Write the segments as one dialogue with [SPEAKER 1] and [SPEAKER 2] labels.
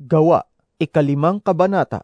[SPEAKER 1] Gawa, 5 kabanata.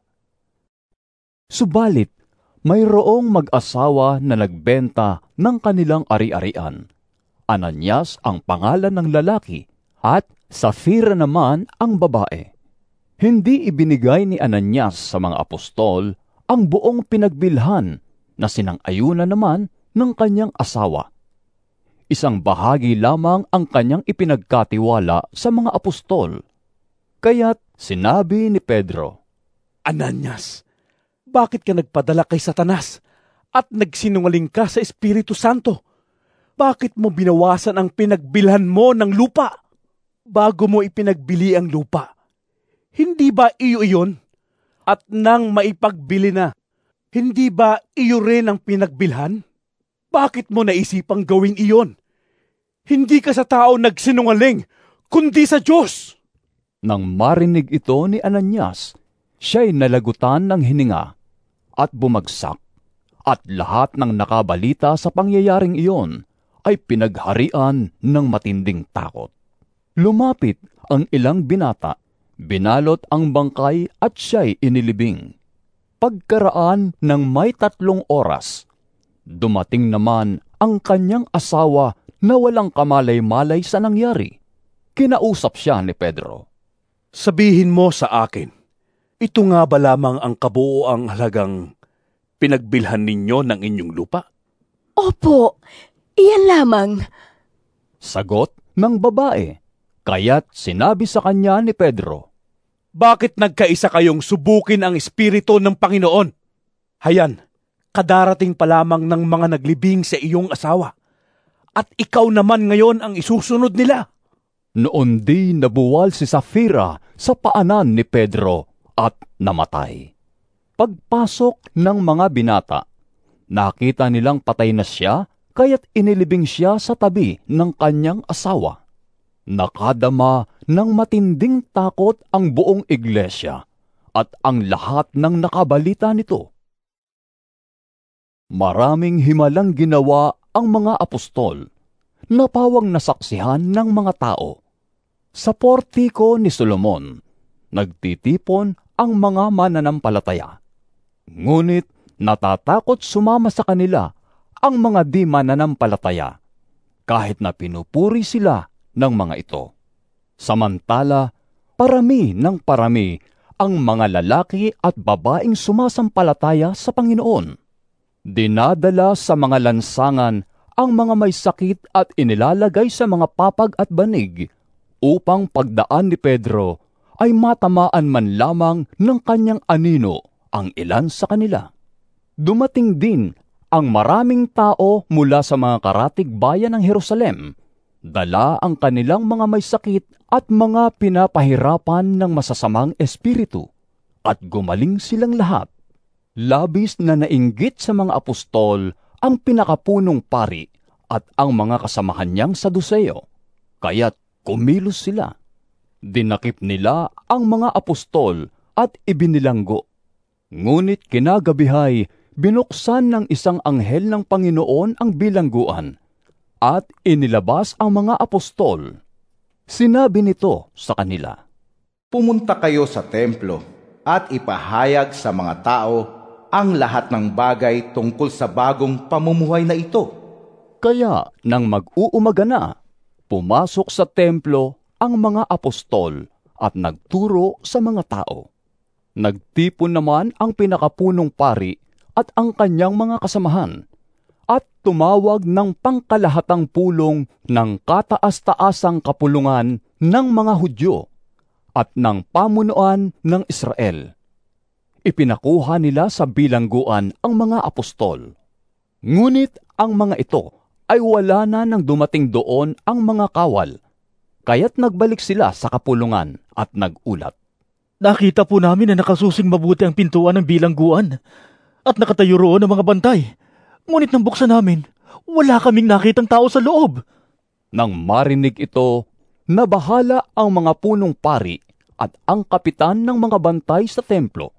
[SPEAKER 2] Subalit, mayroong mag-asawa na nagbenta ng kanilang ari-arian. Ananias ang pangalan ng lalaki at Safira naman ang babae. Hindi ibinigay ni Ananias sa mga apostol ang buong pinagbilhan na sinang-ayunan naman ng kanyang asawa. Isang bahagi lamang ang kanyang ipinagkatiwala sa mga apostol. Kaya't sinabi ni Pedro,
[SPEAKER 3] Ananias, bakit ka nagpadala kay Satanas at nagsinungaling ka sa Espiritu Santo? Bakit mo binawasan ang pinagbilhan mo ng lupa? Bago mo ipinagbili ang lupa, hindi ba iyo iyon? At nang maipagbili na, hindi ba iyo rin ang pinagbilhan? Bakit mo naisipang gawin iyon? Hindi ka sa tao nagsinungaling, kundi sa Diyos.
[SPEAKER 2] Nang marinig ito ni Ananias, siya'y nalagutan ng hininga at bumagsak, at lahat ng nakabalita sa pangyayaring iyon ay pinagharian ng matinding takot. Lumapit ang ilang binata, binalot ang bangkay at siya'y inilibing. Pagkaraan ng may 3 oras, dumating naman ang kanyang asawa na walang kamalay-malay sa nangyari. Kinausap siya ni Pedro.
[SPEAKER 3] Sabihin mo sa akin, ito nga ba lamang ang kabuoang halagang pinagbilhan ninyo ng inyong lupa?
[SPEAKER 4] Opo, iyan lamang.
[SPEAKER 2] Sagot ng babae, kaya't sinabi sa kanya ni Pedro,
[SPEAKER 3] Bakit nagkaisa kayong subukin ang Espiritu ng Panginoon? Hayan, kadarating pa lamang ng mga naglibing sa iyong asawa, at ikaw naman ngayon ang isusunod nila.
[SPEAKER 2] Noon di nabuwal si Safira sa paanan ni Pedro at namatay. Pagpasok ng mga binata, nakita nilang patay na siya, kaya't inilibing siya sa tabi ng kanyang asawa. Nakadama ng matinding takot ang buong iglesia at ang lahat ng nakabalita nito. Maraming himalang ginawa ang mga apostol, napawang nasaksihan ng mga tao. Sa portiko ni Solomon, nagtitipon ang mga mananampalataya. Ngunit natatakot sumama sa kanila ang mga di mananampalataya, kahit na pinupuri sila ng mga ito. Samantala, parami ng parami ang mga lalaki at babaeng sumasampalataya sa Panginoon. Dinadala sa mga lansangan ang mga may sakit at inilalagay sa mga papag at banig, upang pagdaan ni Pedro ay matamaan man lamang ng kanyang anino ang ilan sa kanila. Dumating din ang maraming tao mula sa mga karatig bayan ng Jerusalem, dala ang kanilang mga may sakit at mga pinapahirapan ng masasamang espiritu, at gumaling silang lahat. Labis na nainggit sa mga apostol ang pinakapunong pari at ang mga kasamahan niyang Saduceo, kaya't kumilos sila. Dinakip nila ang mga apostol at ibinilanggo. Ngunit kinagabihay, binuksan ng isang anghel ng Panginoon ang bilangguan at inilabas ang mga apostol. Sinabi nito sa kanila,
[SPEAKER 5] Pumunta kayo sa templo at ipahayag sa mga tao ang lahat ng bagay tungkol sa bagong pamumuhay na ito.
[SPEAKER 2] Kaya nang mag-uumaga na, pumasok sa templo ang mga apostol at nagturo sa mga tao. Nagtipon naman ang pinakapunong pari at ang kanyang mga kasamahan, at tumawag ng pangkalahatang pulong ng kataas-taasang kapulungan ng mga Hudyo at ng pamunuan ng Israel. Ipinakuha nila sa bilangguan ang mga apostol. Ngunit ang mga ito ay wala na nang dumating doon ang mga kawal, kaya't nagbalik sila sa kapulungan at nagulat.
[SPEAKER 6] Nakita po namin na nakasusing mabuti ang pintuan ng bilangguan at nakatayo roon ang mga bantay. Ngunit nang buksan namin, wala kaming nakitang tao sa loob.
[SPEAKER 2] Nang marinig ito, nabahala ang mga punong pari at ang kapitan ng mga bantay sa templo.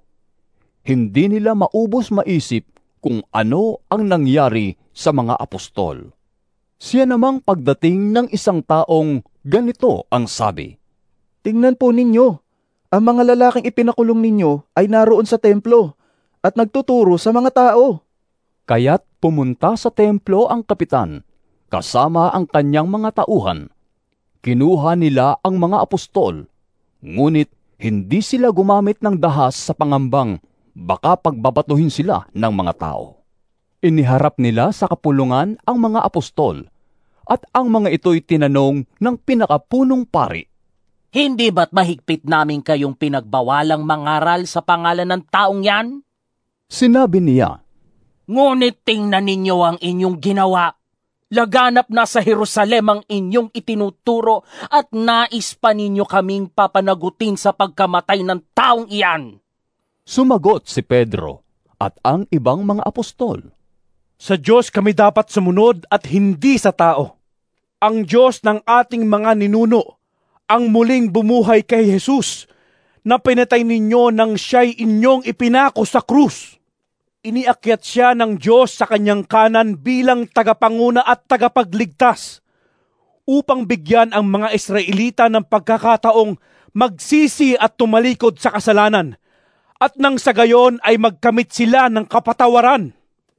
[SPEAKER 2] Hindi nila maubos maisip kung ano ang nangyari sa mga apostol. Siya namang pagdating ng isang taong ganito ang sabi,
[SPEAKER 1] Tingnan po ninyo, Ang mga lalaking ipinakulong ninyo ay naroon sa templo at nagtuturo sa mga tao.
[SPEAKER 2] Kaya't pumunta sa templo ang kapitan, kasama ang kanyang mga tauhan. Kinuha nila ang mga apostol, ngunit hindi sila gumamit ng dahas sa pangambang baka pagbabatuhin sila ng mga tao. Iniharap nila sa kapulungan ang mga apostol, at ang mga ito'y tinanong ng pinakapunong pari.
[SPEAKER 7] Hindi ba't mahigpit namin kayong pinagbawalang mangaral sa pangalan ng taong yan?
[SPEAKER 2] Sinabi niya,
[SPEAKER 7] Ngunit tingnan ninyo ang inyong ginawa. Laganap na sa Jerusalem ang inyong itinuturo at nais pa ninyo kaming papanagutin sa pagkamatay ng taong iyan.
[SPEAKER 2] Sumagot si Pedro at ang ibang mga apostol.
[SPEAKER 3] Sa Diyos kami dapat sumunod at hindi sa tao. Ang Diyos ng ating mga ninuno, ang muling bumuhay kay Jesus, na pinatay ninyo nang siya'y inyong ipinako sa krus. Iniakyat siya ng Diyos sa kanyang kanan bilang tagapanguna at tagapagligtas, upang bigyan ang mga Israelita ng pagkakataong magsisi at tumalikod sa kasalanan, at nang sa gayon ay magkamit sila ng kapatawaran.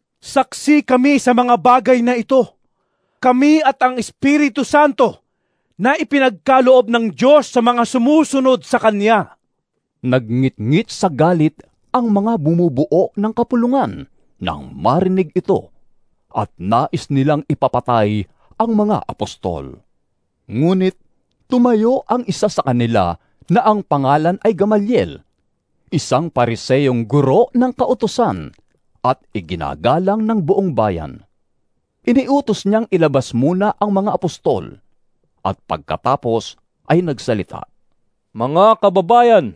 [SPEAKER 3] Saksi kami sa mga bagay na ito. Kami at ang Espiritu Santo na ipinagkaloob ng Diyos sa mga sumusunod sa Kanya.
[SPEAKER 2] Nagngit-ngit sa galit ang mga bumubuo ng kapulungan nang marinig ito, at nais nilang ipapatay ang mga apostol. Ngunit tumayo ang isa sa kanila na ang pangalan ay Gamaliel, isang Pariseyong guro ng kautusan at iginagalang ng buong bayan. Iniutos niyang ilabas muna ang mga apostol, at pagkatapos ay nagsalita.
[SPEAKER 8] Mga kababayan,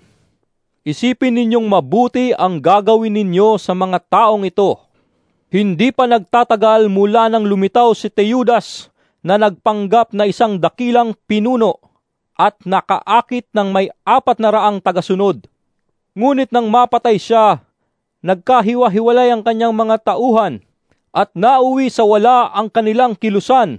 [SPEAKER 8] isipin ninyong mabuti ang gagawin ninyo sa mga taong ito. Hindi pa nagtatagal mula nang lumitaw si Teudas na nagpanggap na isang dakilang pinuno at nakaakit ng may 400 tagasunod. Ngunit nang mapatay siya, nagkahiwa-hiwalay ang kanyang mga tauhan at nauwi sa wala ang kanilang kilusan.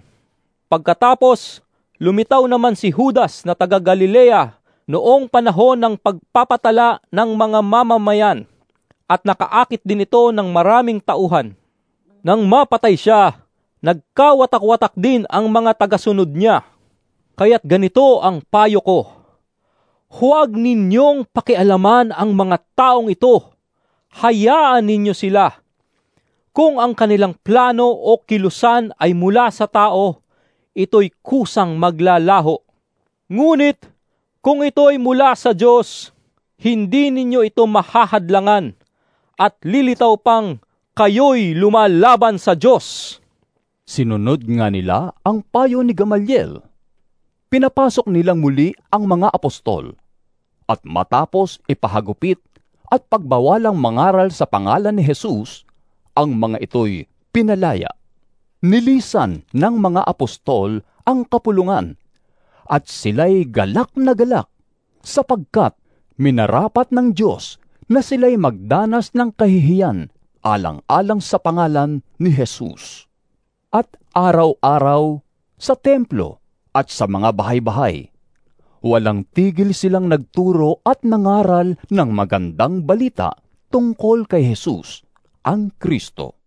[SPEAKER 8] Pagkatapos, lumitaw naman si Judas na taga Galilea noong panahon ng pagpapatala ng mga mamamayan at nakaakit din ito ng maraming tauhan. Nang mapatay siya, nagkawatak-watak din ang mga tagasunod niya. Kaya't ganito ang payo ko. Huwag ninyong pakialaman ang mga taong ito. Hayaan ninyo sila. Kung ang kanilang plano o kilusan ay mula sa tao, ito'y kusang maglalaho. Ngunit, kung ito'y mula sa Diyos, hindi ninyo ito mahahadlangan at lilitaw pang kayo'y lumalaban sa Diyos.
[SPEAKER 2] Sinunod nga nila ang payo ni Gamaliel. Pinapasok nilang muli ang mga apostol, at matapos ipahagupit at pagbawalang mangaral sa pangalan ni Jesus, ang mga ito'y pinalaya. Nilisan ng mga apostol ang kapulungan, at sila'y galak na galak, sapagkat minarapat ng Diyos na sila'y magdanas ng kahihiyan alang-alang sa pangalan ni Jesus. At araw-araw sa templo at sa mga bahay-bahay, walang tigil silang nagturo at nangaral ng magandang balita tungkol kay Jesus, ang Kristo.